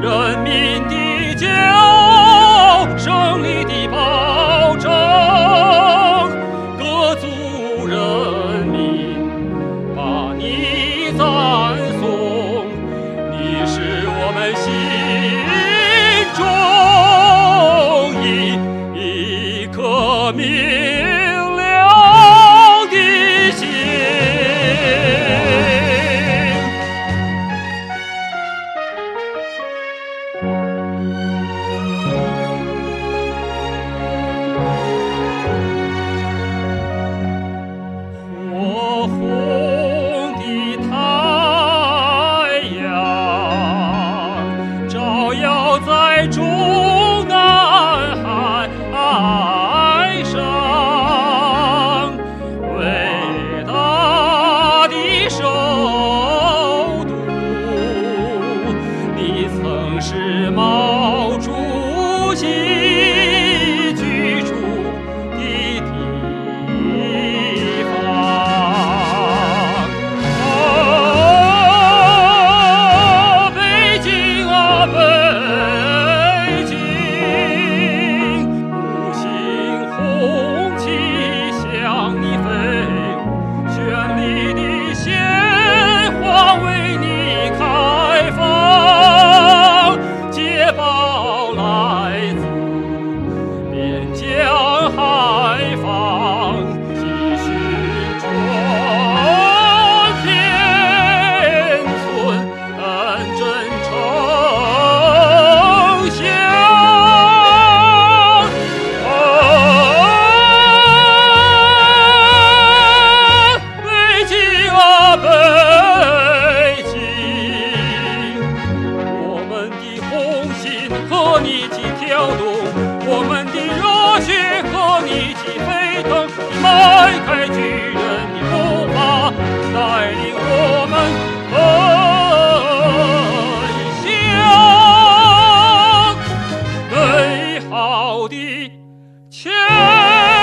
人民的骄傲，胜利的保证，各族人民把你赞颂，你是我们心中一颗明亮的心。火红的太阳照耀在中南海上，伟大的首都，你曾是毛主席居住的地方。北京啊，北京，五星红旗向你飞，绚丽的鲜花为你开放，捷报来自边疆海防，继续传遍村镇城乡。北京啊，北京，我们的红心和你一起跳动，我们的热血和你一起沸腾，你迈开巨人的步伐，带领我们奔向美好的前